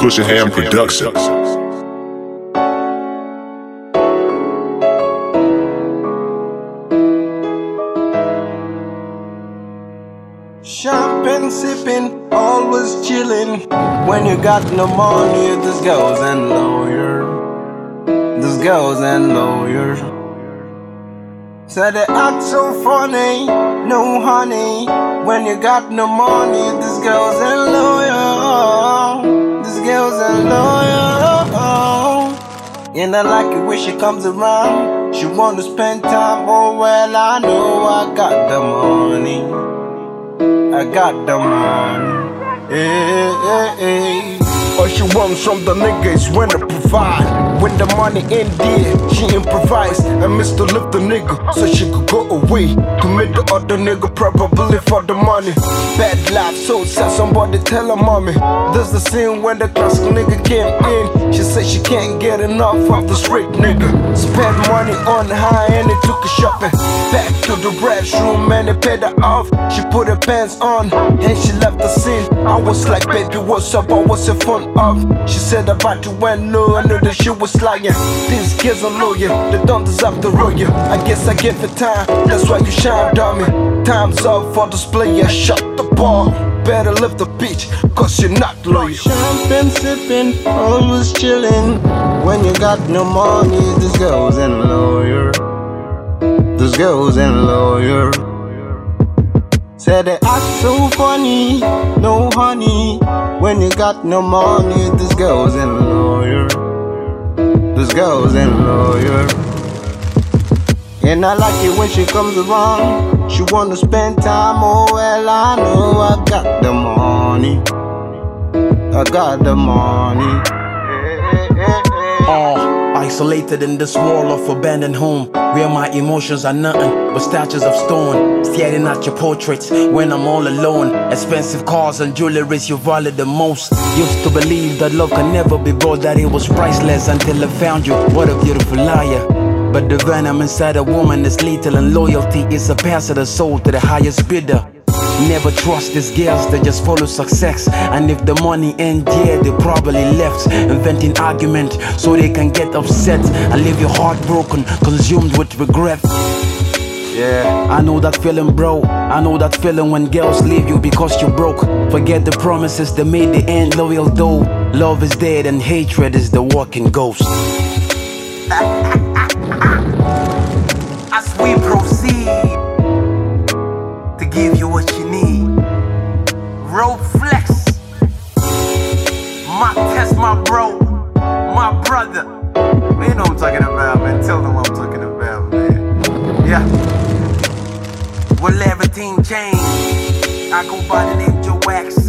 Cushion Ham Productions. Champagne sipping, always chilling. When you got no money, this girl's and lawyer. This girl's and lawyer. Said they act so funny, no honey. When you got no money, this girl's and lawyer. This girl's and lawyer. And I like it when she comes around. She wanna spend time, oh well, I know I got the money. I got the money. Hey, hey, hey. All she wants from the nigga is when to provide. When the money in there, she improvise. And Mr. lift the nigga so she could go away to meet the other nigga, probably for the money. Bad life, so sad, somebody tell her mommy. There's the scene when the classic nigga came in. She said she can't get enough of the street nigga. Spent money on high and he took her shopping. Back to the restroom and they paid her off. She put her pants on and she left the scene. I was like, baby, what's up? Or what's it fun of? She said about you went low, I knew that she was lying. These kids are loyal, they don't deserve the royal. I guess I give it time, that's why you shine, dummy. Time's up for display, yeah, shut the ball. Better lift the beach, cause you're not loyal. Champagne sipping, always chilling. When you got no money, this girl's and lawyer. This girl's and lawyer. Said they act so funny, no honey. When you got no money, this girl's and lawyer. This girl's and lawyer. And I like it when she comes around. She wanna spend time, oh well, I know I got the money. I got the money. Isolated in this wall of abandoned home, where my emotions are nothing but statues of stone. Staring at your portraits when I'm all alone. Expensive cars and jewelries you value the most. Used to believe that love can never be bought, that it was priceless until I found you. What a beautiful liar. But the venom inside a woman is lethal, and loyalty is a pass of the soul to the highest bidder. Never trust these girls, they just follow success. And if the money ain't there, they probably left, inventing argument so they can get upset and leave your heart broken, consumed with regret. Yeah, I know that feeling, bro. I know that feeling when girls leave you because you broke. Forget the promises they made, they ain't loyal though. Love is dead and hatred is the walking ghost. As we proceed to give you what you need, Road Flex, my test, my bro, my brother. You know what I'm talking about, man. Tell them what I'm talking about, man. Yeah. Will everything change? I go by the name Joe Wax.